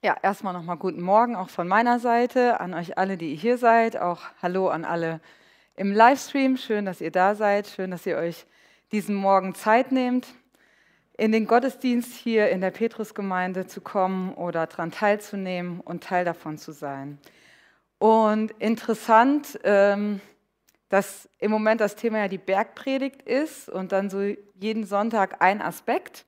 Ja, erstmal nochmal guten Morgen auch von meiner Seite an euch alle, die ihr hier seid. Auch hallo an alle im Livestream. Schön, dass ihr da seid. Schön, dass ihr euch diesen Morgen Zeit nehmt, in den Gottesdienst hier in der Petrusgemeinde zu kommen oder daran teilzunehmen und Teil davon zu sein. Und interessant, dass im Moment das Thema ja die Bergpredigt ist und dann so jeden Sonntag ein Aspekt.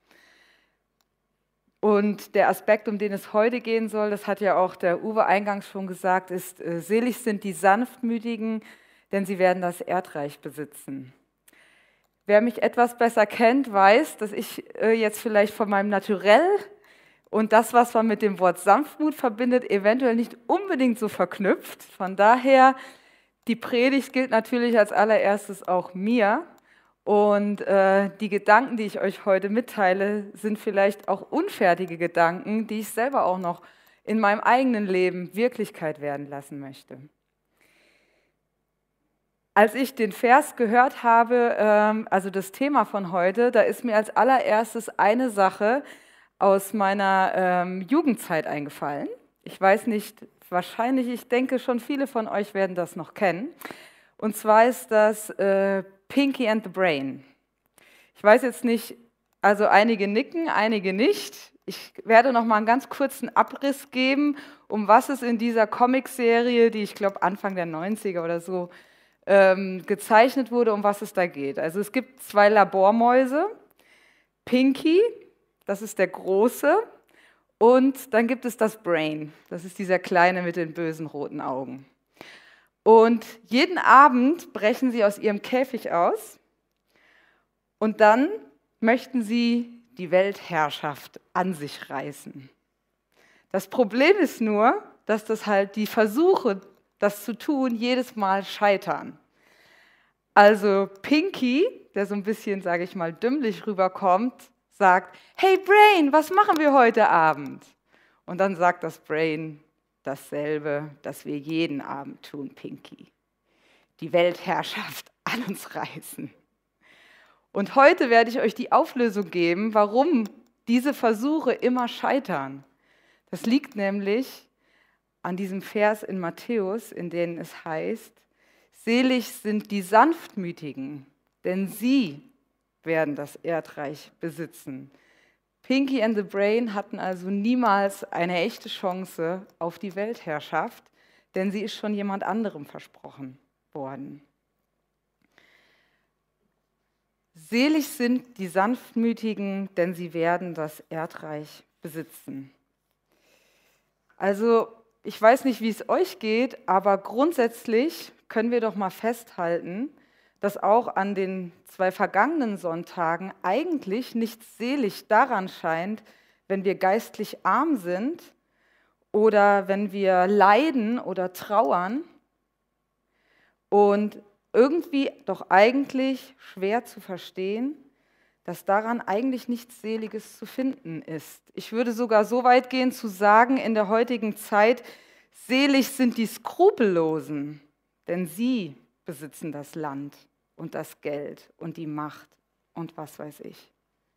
Und der Aspekt, um den es heute gehen soll, das hat ja auch der Uwe eingangs schon gesagt, ist, selig sind die Sanftmütigen, denn sie werden das Erdreich besitzen. Wer mich etwas besser kennt, weiß, dass ich jetzt vielleicht von meinem Naturell und das, was man mit dem Wort Sanftmut verbindet, eventuell nicht unbedingt so verknüpft. Von daher, die Predigt gilt natürlich als allererstes auch mir. Und die Gedanken, die ich euch heute mitteile, sind vielleicht auch unfertige Gedanken, die ich selber auch noch in meinem eigenen Leben Wirklichkeit werden lassen möchte. Als ich den Vers gehört habe, also das Thema von heute, da ist mir als allererstes eine Sache aus meiner Jugendzeit eingefallen. Ich weiß nicht, wahrscheinlich, ich denke schon viele von euch werden das noch kennen. Und zwar ist das Pinky and the Brain. Ich weiß jetzt nicht, also einige nicken, einige nicht. Ich werde noch mal einen ganz kurzen Abriss geben, um was es in dieser Comicserie, die ich glaube Anfang der 90er oder so gezeichnet wurde, um was es da geht. Also es gibt zwei Labormäuse, Pinky, das ist der Große, und dann gibt es das Brain, das ist dieser Kleine mit den bösen roten Augen. Und jeden Abend brechen sie aus ihrem Käfig aus und dann möchten sie die Weltherrschaft an sich reißen. Das Problem ist nur, dass das halt die Versuche, das zu tun, jedes Mal scheitern. Also Pinky, der so ein bisschen, sage ich mal, dümmlich rüberkommt, sagt, hey Brain, was machen wir heute Abend? Und dann sagt das Brain dasselbe, das wir jeden Abend tun, Pinky. Die Weltherrschaft an uns reißen. Und heute werde ich euch die Auflösung geben, warum diese Versuche immer scheitern. Das liegt nämlich an diesem Vers in Matthäus, in dem es heißt, selig sind die Sanftmütigen, denn sie werden das Erdreich besitzen. Pinky and the Brain hatten also niemals eine echte Chance auf die Weltherrschaft, denn sie ist schon jemand anderem versprochen worden. Selig sind die Sanftmütigen, denn sie werden das Erdreich besitzen. Also, ich weiß nicht, wie es euch geht, aber grundsätzlich können wir doch mal festhalten, dass auch an den 2 vergangenen Sonntagen eigentlich nichts selig daran scheint, wenn wir geistlich arm sind oder wenn wir leiden oder trauern und irgendwie doch eigentlich schwer zu verstehen, dass daran eigentlich nichts Seliges zu finden ist. Ich würde sogar so weit gehen zu sagen, in der heutigen Zeit, selig sind die Skrupellosen, denn sie besitzen das Land und das Geld und die Macht und was weiß ich.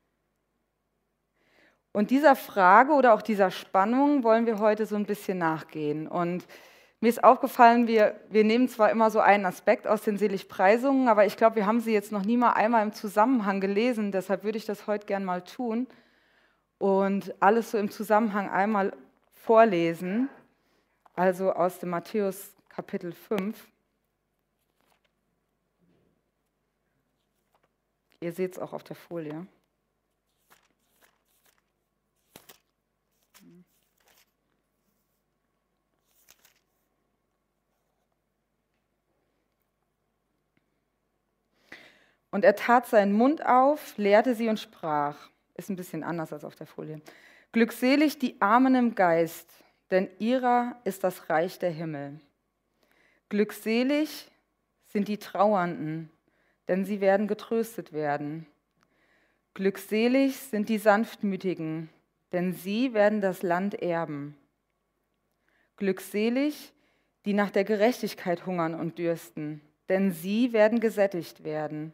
Und dieser Frage oder auch dieser Spannung wollen wir heute so ein bisschen nachgehen. Und mir ist aufgefallen, wir nehmen zwar immer so einen Aspekt aus den Seligpreisungen, aber ich glaube, wir haben sie jetzt noch nie mal einmal im Zusammenhang gelesen. Deshalb würde ich das heute gern mal tun und alles so im Zusammenhang einmal vorlesen. Also aus dem Matthäus Kapitel 5. Ihr seht es auch auf der Folie. Und er tat seinen Mund auf, leerte sie und sprach, ist ein bisschen anders als auf der Folie, glückselig die Armen im Geist, denn ihrer ist das Reich der Himmel. Glückselig sind die Trauernden, denn sie werden getröstet werden. Glückselig sind die Sanftmütigen, denn sie werden das Land erben. Glückselig, die nach der Gerechtigkeit hungern und dürsten, denn sie werden gesättigt werden.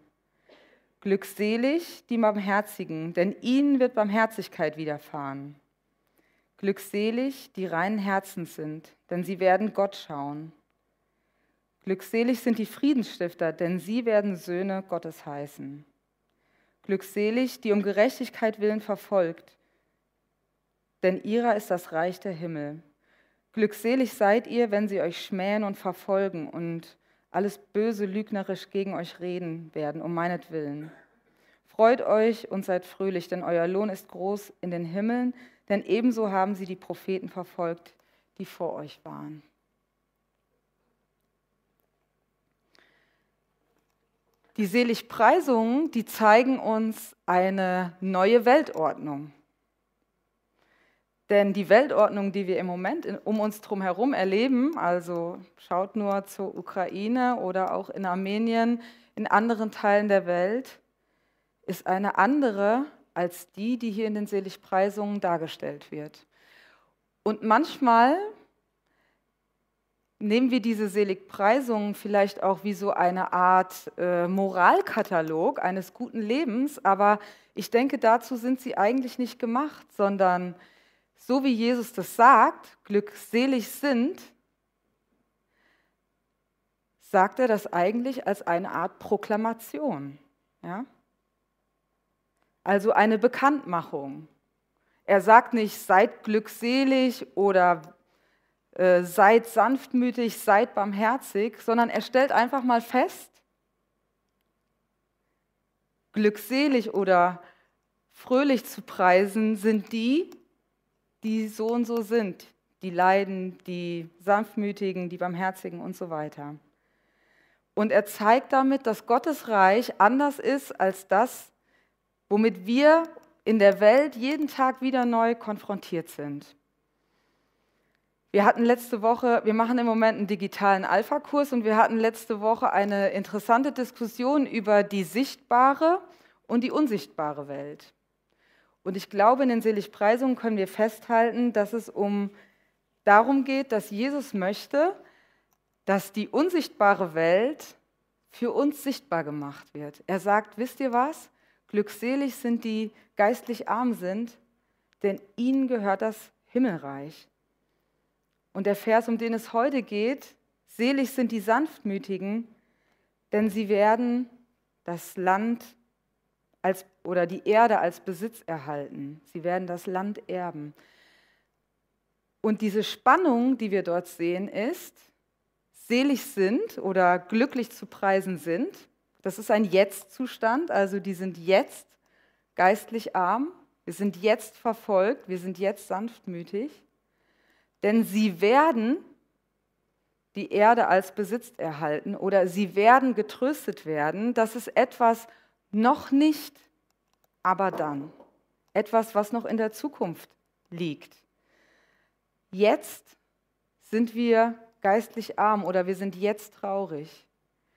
Glückselig die Barmherzigen, denn ihnen wird Barmherzigkeit widerfahren. Glückselig, die reinen Herzens sind, denn sie werden Gott schauen. Glückselig sind die Friedensstifter, denn sie werden Söhne Gottes heißen. Glückselig, die um Gerechtigkeit willen verfolgt, denn ihrer ist das Reich der Himmel. Glückselig seid ihr, wenn sie euch schmähen und verfolgen und alles Böse lügnerisch gegen euch reden werden, um meinetwillen. Freut euch und seid fröhlich, denn euer Lohn ist groß in den Himmeln, denn ebenso haben sie die Propheten verfolgt, die vor euch waren. Die Seligpreisungen, die zeigen uns eine neue Weltordnung. Denn die Weltordnung, die wir im Moment um uns herum erleben, also schaut nur zur Ukraine oder auch in Armenien, in anderen Teilen der Welt, ist eine andere als die, die hier in den Seligpreisungen dargestellt wird. Und manchmal nehmen wir diese Seligpreisungen vielleicht auch wie so eine Art Moralkatalog eines guten Lebens, aber ich denke, dazu sind sie eigentlich nicht gemacht, sondern so wie Jesus das sagt, glückselig sind, sagt er das eigentlich als eine Art Proklamation. Ja? Also eine Bekanntmachung. Er sagt nicht, seid glückselig oder seid sanftmütig, seid barmherzig, sondern er stellt einfach mal fest, glückselig oder fröhlich zu preisen sind die, die so und so sind, die Leiden, die Sanftmütigen, die Barmherzigen und so weiter. Und er zeigt damit, dass Gottes Reich anders ist als das, womit wir in der Welt jeden Tag wieder neu konfrontiert sind. Wir machen im Moment einen digitalen Alpha-Kurs und wir hatten letzte Woche eine interessante Diskussion über die sichtbare und die unsichtbare Welt. Und ich glaube, in den Seligpreisungen können wir festhalten, dass es darum geht, dass Jesus möchte, dass die unsichtbare Welt für uns sichtbar gemacht wird. Er sagt, wisst ihr was? Glückselig sind die geistlich arm sind, denn ihnen gehört das Himmelreich. Und der Vers, um den es heute geht, selig sind die Sanftmütigen, denn sie werden das Land oder die Erde als Besitz erhalten. Sie werden das Land erben. Und diese Spannung, die wir dort sehen, ist, selig sind oder glücklich zu preisen sind. Das ist ein Jetzt-Zustand, also die sind jetzt geistlich arm, wir sind jetzt verfolgt, wir sind jetzt sanftmütig, denn sie werden die Erde als Besitz erhalten oder sie werden getröstet werden. Das ist etwas noch nicht, aber dann. Etwas, was noch in der Zukunft liegt. Jetzt sind wir geistlich arm oder wir sind jetzt traurig.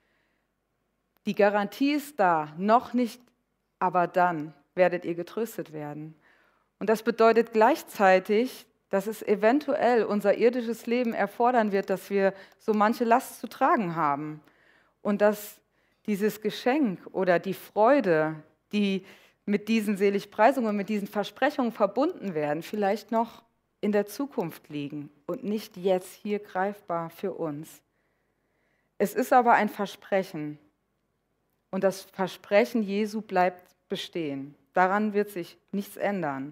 Die Garantie ist da, noch nicht, aber dann werdet ihr getröstet werden. Und das bedeutet gleichzeitig, dass es eventuell unser irdisches Leben erfordern wird, dass wir so manche Last zu tragen haben. Und dass dieses Geschenk oder die Freude, die mit diesen Seligpreisungen, mit diesen Versprechungen verbunden werden, vielleicht noch in der Zukunft liegen und nicht jetzt hier greifbar für uns. Es ist aber ein Versprechen und das Versprechen Jesu bleibt bestehen. Daran wird sich nichts ändern.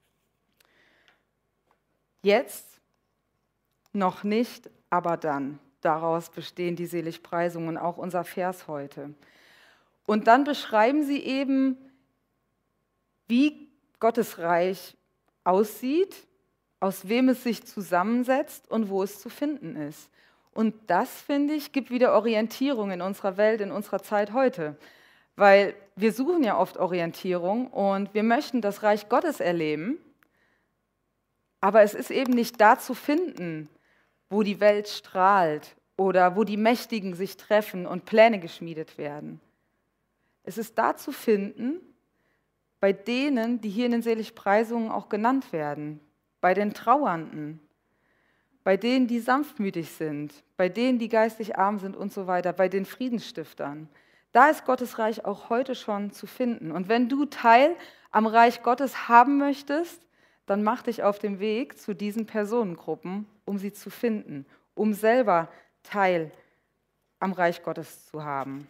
Jetzt noch nicht, aber dann. Daraus bestehen die Seligpreisungen, auch unser Vers heute. Und dann beschreiben sie eben, wie Gottes Reich aussieht, aus wem es sich zusammensetzt und wo es zu finden ist. Und das, finde ich, gibt wieder Orientierung in unserer Welt, in unserer Zeit heute. Weil wir suchen ja oft Orientierung und wir möchten das Reich Gottes erleben, aber es ist eben nicht da zu finden, wo die Welt strahlt oder wo die Mächtigen sich treffen und Pläne geschmiedet werden. Es ist da zu finden, bei denen, die hier in den Seligpreisungen auch genannt werden, bei den Trauernden, bei denen, die sanftmütig sind, bei denen, die geistlich arm sind und so weiter, bei den Friedensstiftern. Da ist Gottes Reich auch heute schon zu finden. Und wenn du Teil am Reich Gottes haben möchtest, dann mach dich auf den Weg zu diesen Personengruppen, um sie zu finden, um selber Teil am Reich Gottes zu haben.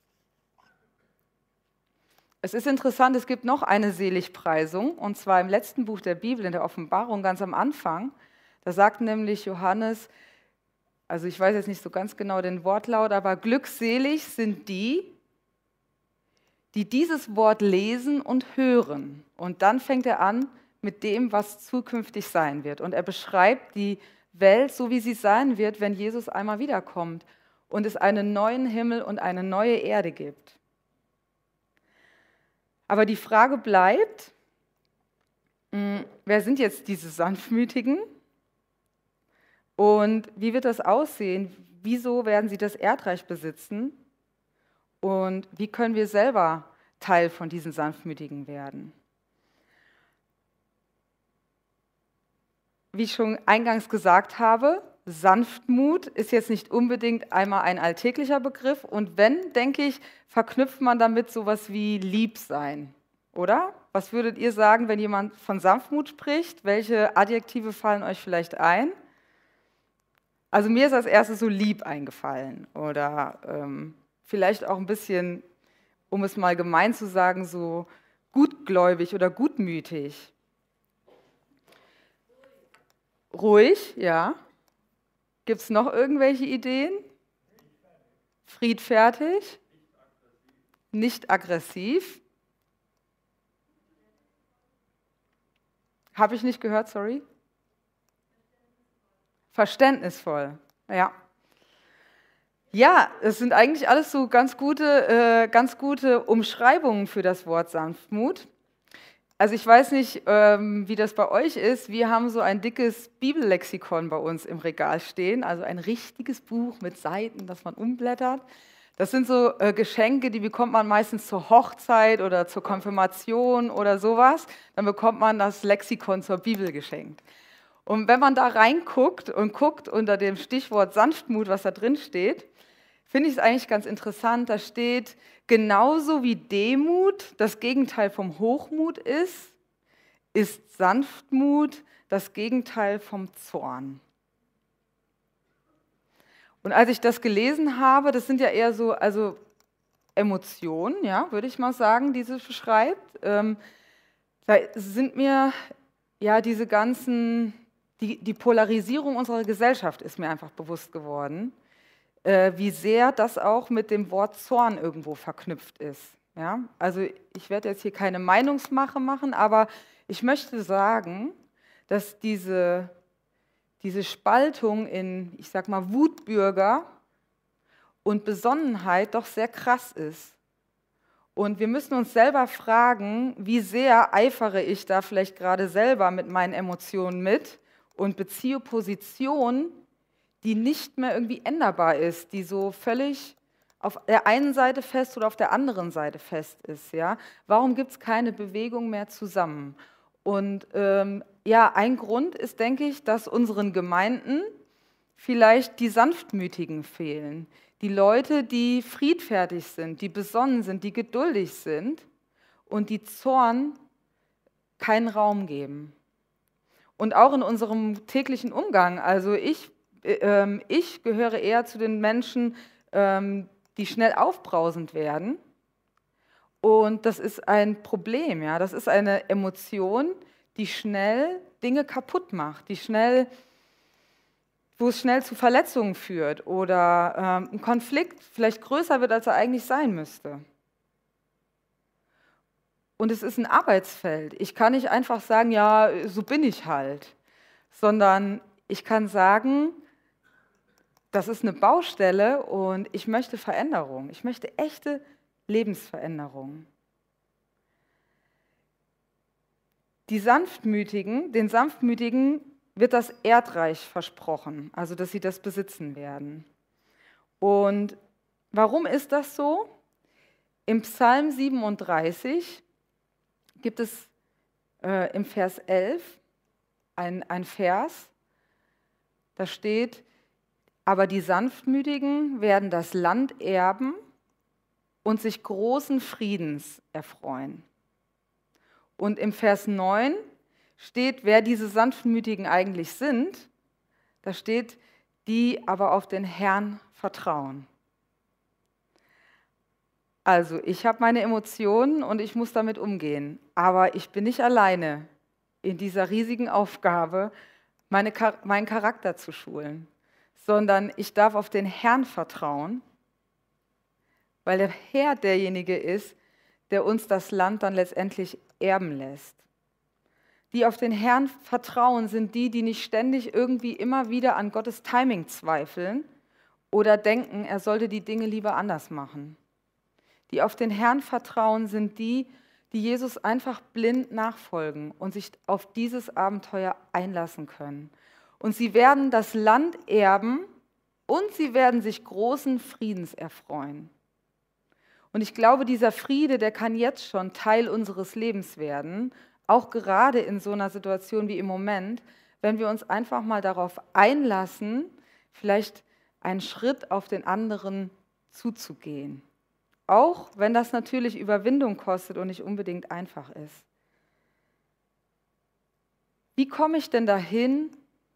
Es ist interessant, es gibt noch eine Seligpreisung, und zwar im letzten Buch der Bibel, in der Offenbarung, ganz am Anfang. Da sagt nämlich Johannes, also ich weiß jetzt nicht so ganz genau den Wortlaut, aber glückselig sind die, die dieses Wort lesen und hören. Und dann fängt er an mit dem, was zukünftig sein wird. Und er beschreibt die Welt, so wie sie sein wird, wenn Jesus einmal wiederkommt und es einen neuen Himmel und eine neue Erde gibt. Aber die Frage bleibt, wer sind jetzt diese Sanftmütigen und wie wird das aussehen? Wieso werden sie das Erdreich besitzen? Und wie können wir selber Teil von diesen Sanftmütigen werden? Wie ich schon eingangs gesagt habe, Sanftmut ist jetzt nicht unbedingt einmal ein alltäglicher Begriff. Und wenn, denke ich, verknüpft man damit sowas wie Liebsein, oder? Was würdet ihr sagen, wenn jemand von Sanftmut spricht? Welche Adjektive fallen euch vielleicht ein? Also mir ist als erstes so lieb eingefallen oder vielleicht auch ein bisschen, um es mal gemein zu sagen, so gutgläubig oder gutmütig. Ruhig, ja. Gibt es noch irgendwelche Ideen? Friedfertig? Nicht aggressiv? Habe ich nicht gehört, sorry? Verständnisvoll, ja. Ja, es sind eigentlich alles so ganz gute Umschreibungen für das Wort Sanftmut. Also ich weiß nicht, wie das bei euch ist. Wir haben so ein dickes Bibellexikon bei uns im Regal stehen, also ein richtiges Buch mit Seiten, das man umblättert. Das sind so Geschenke, die bekommt man meistens zur Hochzeit oder zur Konfirmation oder sowas. Dann bekommt man das Lexikon zur Bibel geschenkt. Und wenn man da reinguckt und guckt unter dem Stichwort Sanftmut, was da drin steht, finde ich es eigentlich ganz interessant. Da steht, genauso wie Demut das Gegenteil vom Hochmut ist Sanftmut das Gegenteil vom Zorn. Und als ich das gelesen habe, das sind ja eher so Emotionen, ja, würde ich mal sagen, die sie beschreibt. Da sind mir ja diese ganzen, die Polarisierung unserer Gesellschaft ist mir einfach bewusst geworden, wie sehr das auch mit dem Wort Zorn irgendwo verknüpft ist. Ja? Also ich werde jetzt hier keine Meinungsmache machen, aber ich möchte sagen, dass diese Spaltung in, ich sag mal, Wutbürger und Besonnenheit doch sehr krass ist. Und wir müssen uns selber fragen, wie sehr eifere ich da vielleicht gerade selber mit meinen Emotionen mit und beziehe Position, die nicht mehr irgendwie änderbar ist, die so völlig auf der einen Seite fest oder auf der anderen Seite fest ist. Ja? Warum gibt es keine Bewegung mehr zusammen? Und ja, ein Grund ist, denke ich, dass unseren Gemeinden vielleicht die Sanftmütigen fehlen. Die Leute, die friedfertig sind, die besonnen sind, die geduldig sind und die Zorn keinen Raum geben. Und auch in unserem täglichen Umgang. Also ich gehöre eher zu den Menschen, die schnell aufbrausend werden. Und das ist ein Problem, ja. Das ist eine Emotion, die schnell Dinge kaputt macht, wo es schnell zu Verletzungen führt oder ein Konflikt vielleicht größer wird, als er eigentlich sein müsste. Und es ist ein Arbeitsfeld. Ich kann nicht einfach sagen, ja, so bin ich halt, sondern ich kann sagen, das ist eine Baustelle und ich möchte Veränderung. Ich möchte echte Lebensveränderung. Den Sanftmütigen wird das Erdreich versprochen, also dass sie das besitzen werden. Und warum ist das so? Im Psalm 37 gibt es im Vers 11 ein Vers, da steht, aber die Sanftmütigen werden das Land erben und sich großen Friedens erfreuen. Und im Vers 9 steht, wer diese Sanftmütigen eigentlich sind. Da steht, die aber auf den Herrn vertrauen. Also, ich habe meine Emotionen und ich muss damit umgehen. Aber ich bin nicht alleine in dieser riesigen Aufgabe, meinen Charakter zu schulen, sondern ich darf auf den Herrn vertrauen, weil der Herr derjenige ist, der uns das Land dann letztendlich erben lässt. Die auf den Herrn vertrauen, sind die, die nicht ständig irgendwie immer wieder an Gottes Timing zweifeln oder denken, er sollte die Dinge lieber anders machen. Die auf den Herrn vertrauen, sind die, die Jesus einfach blind nachfolgen und sich auf dieses Abenteuer einlassen können. Und sie werden das Land erben und sie werden sich großen Friedens erfreuen. Und ich glaube, dieser Friede, der kann jetzt schon Teil unseres Lebens werden, auch gerade in so einer Situation wie im Moment, wenn wir uns einfach mal darauf einlassen, vielleicht einen Schritt auf den anderen zuzugehen. Auch wenn das natürlich Überwindung kostet und nicht unbedingt einfach ist. Wie komme ich denn dahin,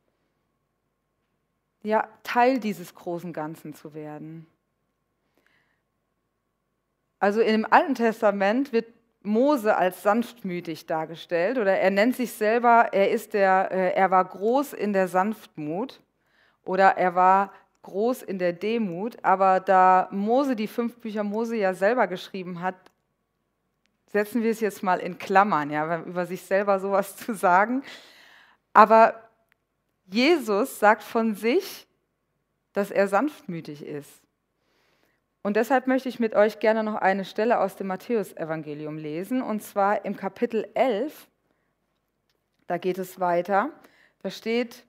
ja, Teil dieses großen Ganzen zu werden? Also im Alten Testament wird Mose als sanftmütig dargestellt oder er nennt sich selber, er war groß in der Sanftmut oder er war groß in der Demut, aber da Mose die 5 Bücher Mose ja selber geschrieben hat, setzen wir es jetzt mal in Klammern, ja, über sich selber sowas zu sagen. Aber Jesus sagt von sich, dass er sanftmütig ist. Und deshalb möchte ich mit euch gerne noch eine Stelle aus dem Matthäusevangelium lesen, und zwar im Kapitel 11, da geht es weiter, da steht,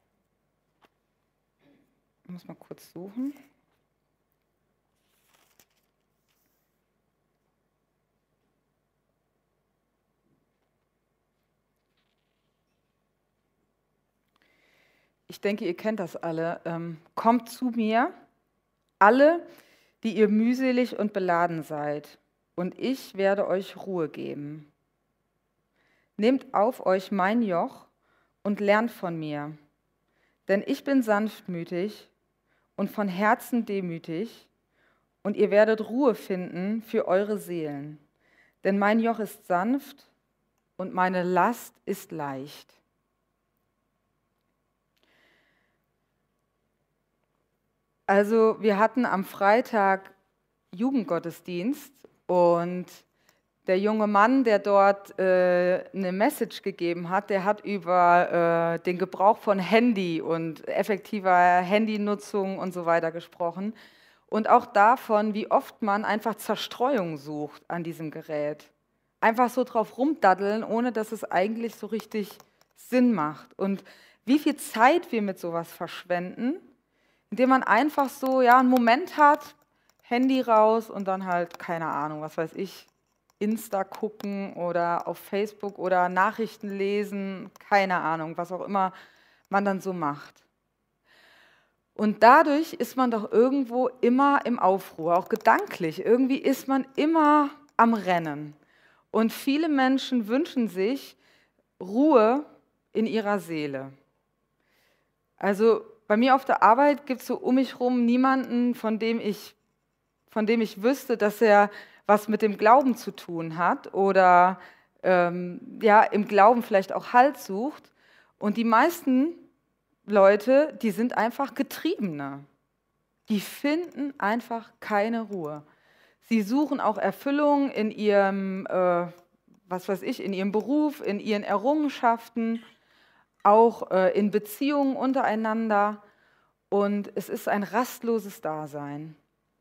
ich muss mal kurz suchen. Ich denke, ihr kennt das alle. Kommt zu mir, alle, die ihr mühselig und beladen seid, und ich werde euch Ruhe geben. Nehmt auf euch mein Joch und lernt von mir, denn ich bin sanftmütig und von Herzen demütig, und ihr werdet Ruhe finden für eure Seelen. Denn mein Joch ist sanft und meine Last ist leicht. Also wir hatten am Freitag Jugendgottesdienst und der junge Mann, der dort eine Message gegeben hat, der hat über den Gebrauch von Handy und effektiver Handynutzung und so weiter gesprochen und auch davon, wie oft man einfach Zerstreuung sucht an diesem Gerät. Einfach so drauf rumdaddeln, ohne dass es eigentlich so richtig Sinn macht. Und wie viel Zeit wir mit sowas verschwenden, indem man einfach so ja, einen Moment hat, Handy raus und dann halt, keine Ahnung, was weiß ich, Insta gucken oder auf Facebook oder Nachrichten lesen, keine Ahnung, was auch immer man dann so macht. Und dadurch ist man doch irgendwo immer im Aufruhr, auch gedanklich. Irgendwie ist man immer am Rennen. Und viele Menschen wünschen sich Ruhe in ihrer Seele. Also bei mir auf der Arbeit gibt es so um mich herum niemanden, von dem ich wüsste, dass er was mit dem Glauben zu tun hat oder ja, im Glauben vielleicht auch Halt sucht. Und die meisten Leute, die sind einfach Getriebene. Die finden einfach keine Ruhe. Sie suchen auch Erfüllung in ihrem, was weiß ich, in ihrem Beruf, in ihren Errungenschaften, auch in Beziehungen untereinander. Und es ist ein rastloses Dasein.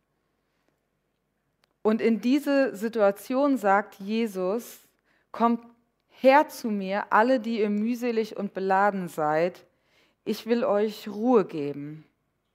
Und in diese Situation sagt Jesus, kommt her zu mir, alle, die ihr mühselig und beladen seid, ich will euch Ruhe geben.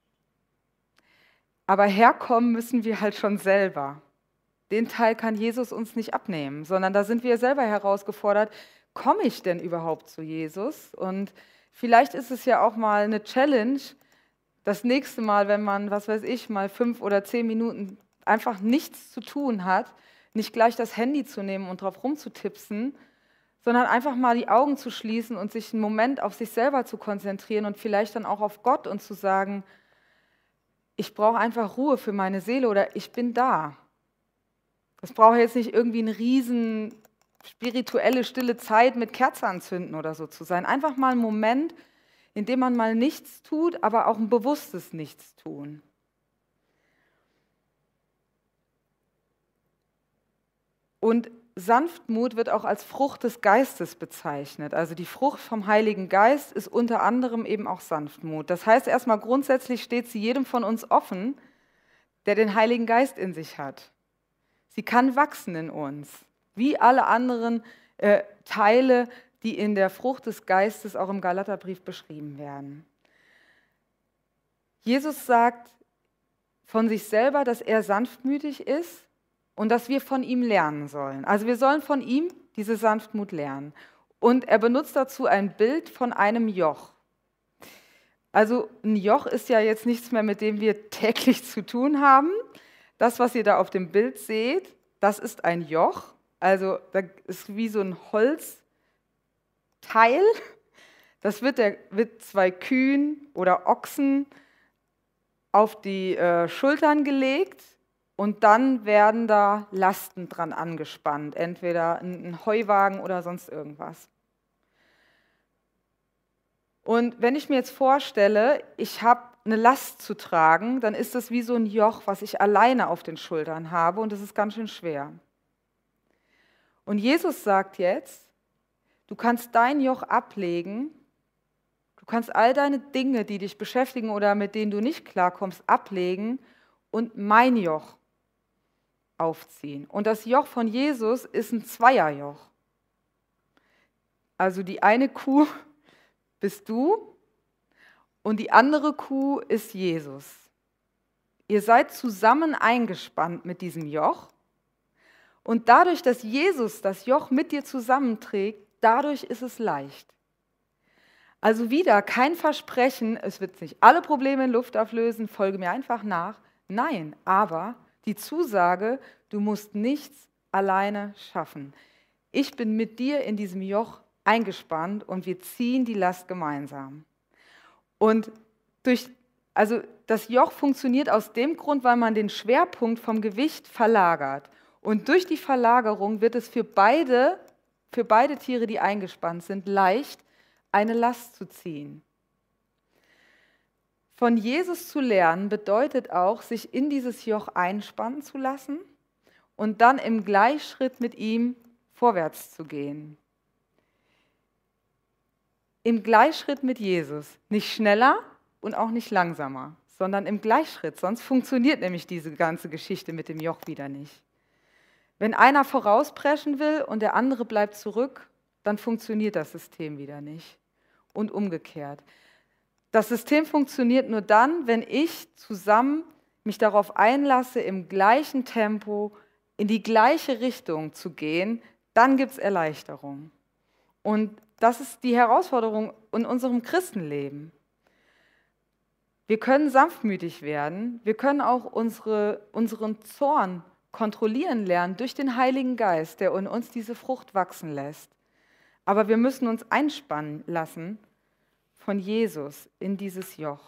Aber herkommen müssen wir halt schon selber. Den Teil kann Jesus uns nicht abnehmen, sondern da sind wir selber herausgefordert, komme ich denn überhaupt zu Jesus? Und vielleicht ist es ja auch mal eine Challenge, das nächste Mal, wenn man, was weiß ich, mal 5 oder 10 Minuten einfach nichts zu tun hat, nicht gleich das Handy zu nehmen und drauf rumzutipsen, sondern einfach mal die Augen zu schließen und sich einen Moment auf sich selber zu konzentrieren und vielleicht dann auch auf Gott und zu sagen, ich brauche einfach Ruhe für meine Seele oder ich bin da. Das braucht jetzt nicht irgendwie eine riesen spirituelle, stille Zeit mit Kerze anzünden oder so zu sein. Einfach mal ein Moment, in dem man mal nichts tut, aber auch ein bewusstes Nichtstun. Und Sanftmut wird auch als Frucht des Geistes bezeichnet. Also die Frucht vom Heiligen Geist ist unter anderem eben auch Sanftmut. Das heißt erstmal grundsätzlich steht sie jedem von uns offen, der den Heiligen Geist in sich hat. Sie kann wachsen in uns, wie alle anderen Teile, die in der Frucht des Geistes auch im Galaterbrief beschrieben werden. Jesus sagt von sich selber, dass er sanftmütig ist und dass wir von ihm lernen sollen. Also wir sollen von ihm diese Sanftmut lernen. Und er benutzt dazu ein Bild von einem Joch. Also ein Joch ist ja jetzt nichts mehr, mit dem wir täglich zu tun haben. Das, was ihr da auf dem Bild seht, das ist ein Joch. Also das ist wie so ein Holzteil. Das wird zwei Kühen oder Ochsen auf die Schultern gelegt und dann werden da Lasten dran angespannt, entweder ein Heuwagen oder sonst irgendwas. Und wenn ich mir jetzt vorstelle, ich habe eine Last zu tragen, dann ist das wie so ein Joch, was ich alleine auf den Schultern habe und das ist ganz schön schwer. Und Jesus sagt jetzt, du kannst dein Joch ablegen, du kannst all deine Dinge, die dich beschäftigen oder mit denen du nicht klarkommst, ablegen und mein Joch aufziehen. Und das Joch von Jesus ist ein Zweierjoch. Also die eine Kuh bist du und die andere Kuh ist Jesus. Ihr seid zusammen eingespannt mit diesem Joch und dadurch, dass Jesus das Joch mit dir zusammenträgt, dadurch ist es leicht. Also wieder kein Versprechen, es wird nicht alle Probleme in Luft auflösen, folge mir einfach nach. Nein, aber die Zusage, du musst nichts alleine schaffen. Ich bin mit dir in diesem Joch eingespannt und wir ziehen die Last gemeinsam. Und das Joch funktioniert aus dem Grund, weil man den Schwerpunkt vom Gewicht verlagert. Und durch die Verlagerung wird es für beide Tiere, die eingespannt sind, leicht, eine Last zu ziehen. Von Jesus zu lernen bedeutet auch, sich in dieses Joch einspannen zu lassen und dann im Gleichschritt mit ihm vorwärts zu gehen. Im Gleichschritt mit Jesus, nicht schneller und auch nicht langsamer, sondern im Gleichschritt, sonst funktioniert nämlich diese ganze Geschichte mit dem Joch wieder nicht. Wenn einer vorauspreschen will und der andere bleibt zurück, dann funktioniert das System wieder nicht. Und umgekehrt. Das System funktioniert nur dann, wenn ich zusammen mich darauf einlasse, im gleichen Tempo, in die gleiche Richtung zu gehen, dann gibt es Erleichterung. Und das ist die Herausforderung in unserem Christenleben. Wir können sanftmütig werden, wir können auch unseren Zorn kontrollieren lernen durch den Heiligen Geist, der in uns diese Frucht wachsen lässt. Aber wir müssen uns einspannen lassen von Jesus in dieses Joch.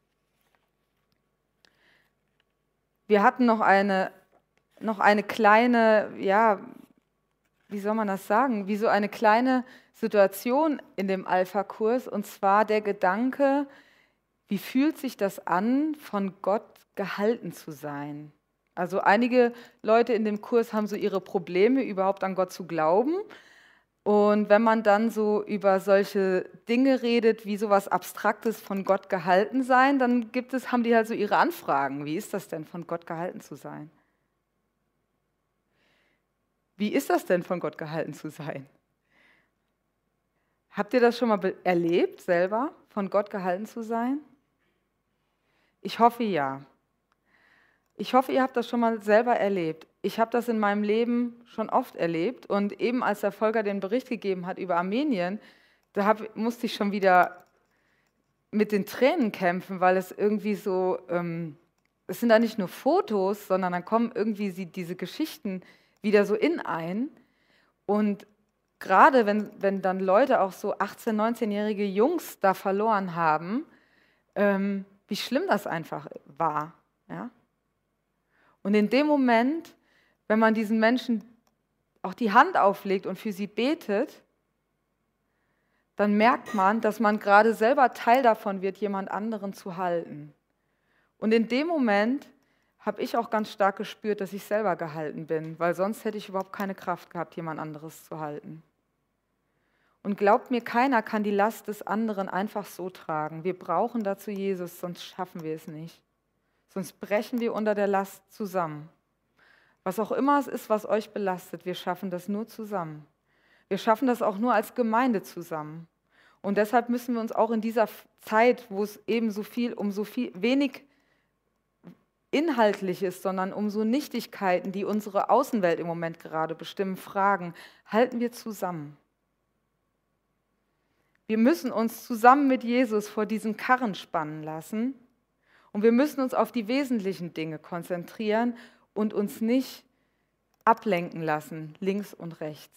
Wir hatten noch eine kleine, ja, wie soll man das sagen, wie so eine kleine Situation in dem Alpha-Kurs, und zwar der Gedanke, wie fühlt sich das an, von Gott gehalten zu sein? Also einige Leute in dem Kurs haben so ihre Probleme, überhaupt an Gott zu glauben. Und wenn man dann so über solche Dinge redet, wie sowas Abstraktes von Gott gehalten sein, dann haben die halt so ihre Anfragen. Wie ist das denn, von Gott gehalten zu sein? Wie ist das denn, von Gott gehalten zu sein? Habt ihr das schon mal erlebt, selber, von Gott gehalten zu sein? Ich hoffe, ja. Ich hoffe, ihr habt das schon mal selber erlebt. Ich habe das in meinem Leben schon oft erlebt und eben als der Volker den Bericht gegeben hat über Armenien, musste ich schon wieder mit den Tränen kämpfen, weil es irgendwie so, es sind da nicht nur Fotos, sondern dann kommen irgendwie diese Geschichten wieder so in ein und gerade wenn dann Leute auch so 18-, 19-jährige Jungs da verloren haben, wie schlimm das einfach war. Ja? Und in dem Moment, wenn man diesen Menschen auch die Hand auflegt und für sie betet, dann merkt man, dass man gerade selber Teil davon wird, jemand anderen zu halten. Und in dem Moment habe ich auch ganz stark gespürt, dass ich selber gehalten bin, weil sonst hätte ich überhaupt keine Kraft gehabt, jemand anderes zu halten. Und glaubt mir, keiner kann die Last des anderen einfach so tragen. Wir brauchen dazu Jesus, sonst schaffen wir es nicht. Sonst brechen wir unter der Last zusammen. Was auch immer es ist, was euch belastet, wir schaffen das nur zusammen. Wir schaffen das auch nur als Gemeinde zusammen. Und deshalb müssen wir uns auch in dieser Zeit, wo es eben so wenig inhaltlich ist, sondern um so Nichtigkeiten, die unsere Außenwelt im Moment gerade bestimmen, fragen, halten wir zusammen. Wir müssen uns zusammen mit Jesus vor diesen Karren spannen lassen und wir müssen uns auf die wesentlichen Dinge konzentrieren und uns nicht ablenken lassen, links und rechts.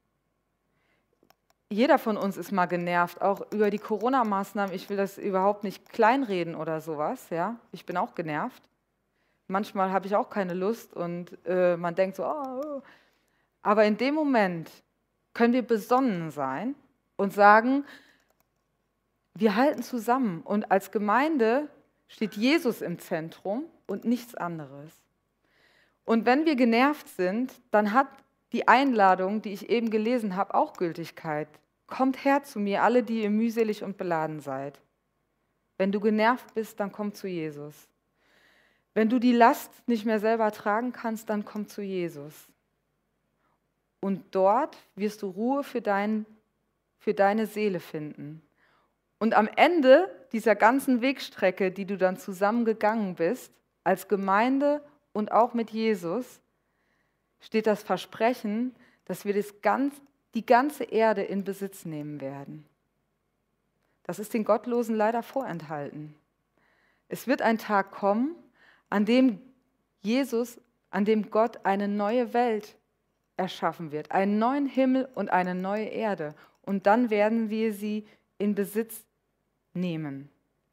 Jeder von uns ist mal genervt, auch über die Corona-Maßnahmen. Ich will das überhaupt nicht kleinreden oder sowas. Ja? Ich bin auch genervt. Manchmal habe ich auch keine Lust und man denkt so, oh. Aber in dem Moment können wir besonnen sein und sagen, wir halten zusammen. Und als Gemeinde steht Jesus im Zentrum und nichts anderes. Und wenn wir genervt sind, dann hat die Einladung, die ich eben gelesen habe, auch Gültigkeit. Kommt her zu mir, alle, die ihr mühselig und beladen seid. Wenn du genervt bist, dann komm zu Jesus. Wenn du die Last nicht mehr selber tragen kannst, dann komm zu Jesus. Und dort wirst du Ruhe für deine Seele finden. Und am Ende dieser ganzen Wegstrecke, die du dann zusammengegangen bist, als Gemeinde und auch mit Jesus, steht das Versprechen, dass wir die ganze Erde in Besitz nehmen werden. Das ist den Gottlosen leider vorenthalten. Es wird ein Tag kommen, an dem Gott eine neue Welt erschaffen wird, einen neuen Himmel und eine neue Erde. Und dann werden wir sie in Besitz nehmen.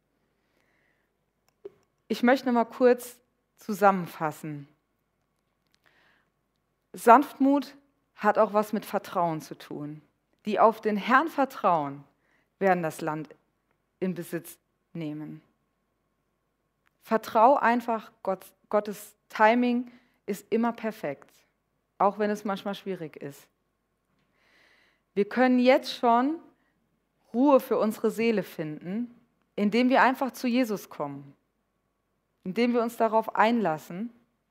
Ich möchte noch mal kurz zusammenfassen. Sanftmut hat auch was mit Vertrauen zu tun. Die auf den Herrn vertrauen, werden das Land in Besitz nehmen. Vertrau einfach, Gottes Timing ist immer perfekt, auch wenn es manchmal schwierig ist. Wir können jetzt schon Ruhe für unsere Seele finden, indem wir einfach zu Jesus kommen, indem wir uns darauf einlassen.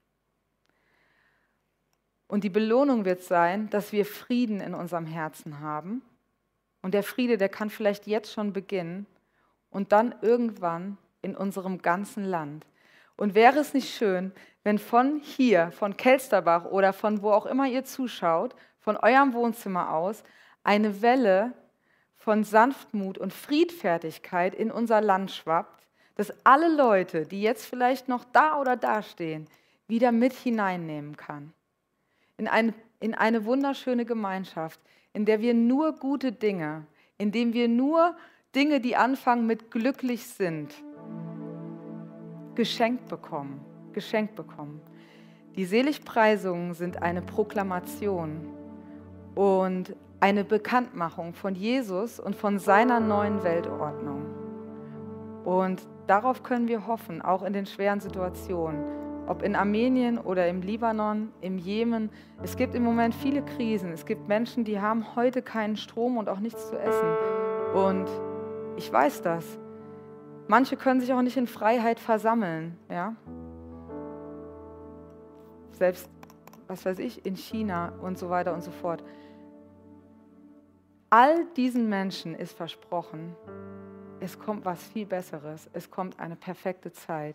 Und die Belohnung wird sein, dass wir Frieden in unserem Herzen haben. Und der Friede, der kann vielleicht jetzt schon beginnen und dann irgendwann in unserem ganzen Land. Und wäre es nicht schön, wenn von hier, von Kelsterbach oder von wo auch immer ihr zuschaut, von eurem Wohnzimmer aus, eine Welle von Sanftmut und Friedfertigkeit in unser Land schwappt, dass alle Leute, die jetzt vielleicht noch da oder da stehen, wieder mit hineinnehmen kann. In eine wunderschöne Gemeinschaft, in der wir nur gute Dinge, in dem wir nur Dinge, die anfangen mit glücklich sind, geschenkt bekommen. Die Seligpreisungen sind eine Proklamation und eine Bekanntmachung von Jesus und von seiner neuen Weltordnung. Und darauf können wir hoffen, auch in den schweren Situationen. Ob in Armenien oder im Libanon, im Jemen. Es gibt im Moment viele Krisen. Es gibt Menschen, die haben heute keinen Strom und auch nichts zu essen. Und ich weiß das. Manche können sich auch nicht in Freiheit versammeln. Ja? Selbst, was weiß ich, in China und so weiter und so fort. All diesen Menschen ist versprochen, es kommt was viel Besseres. Es kommt eine perfekte Zeit.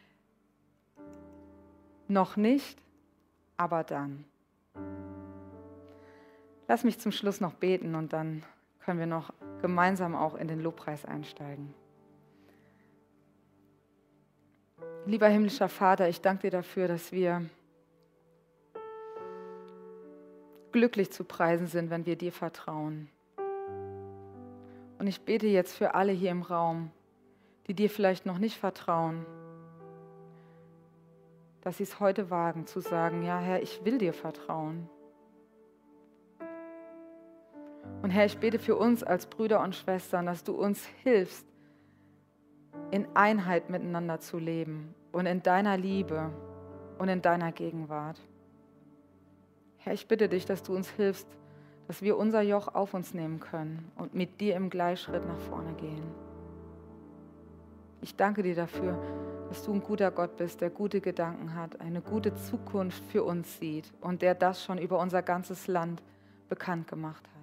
Noch nicht, aber dann. Lass mich zum Schluss noch beten und dann können wir noch gemeinsam auch in den Lobpreis einsteigen. Lieber himmlischer Vater, ich danke dir dafür, dass wir glücklich zu preisen sind, wenn wir dir vertrauen. Und ich bete jetzt für alle hier im Raum, die dir vielleicht noch nicht vertrauen, dass sie es heute wagen zu sagen, ja Herr, ich will dir vertrauen. Und Herr, ich bete für uns als Brüder und Schwestern, dass du uns hilfst, in Einheit miteinander zu leben und in deiner Liebe und in deiner Gegenwart. Herr, ich bitte dich, dass du uns hilfst, dass wir unser Joch auf uns nehmen können und mit dir im Gleichschritt nach vorne gehen. Ich danke dir dafür, dass du ein guter Gott bist, der gute Gedanken hat, eine gute Zukunft für uns sieht und der das schon über unser ganzes Land bekannt gemacht hat.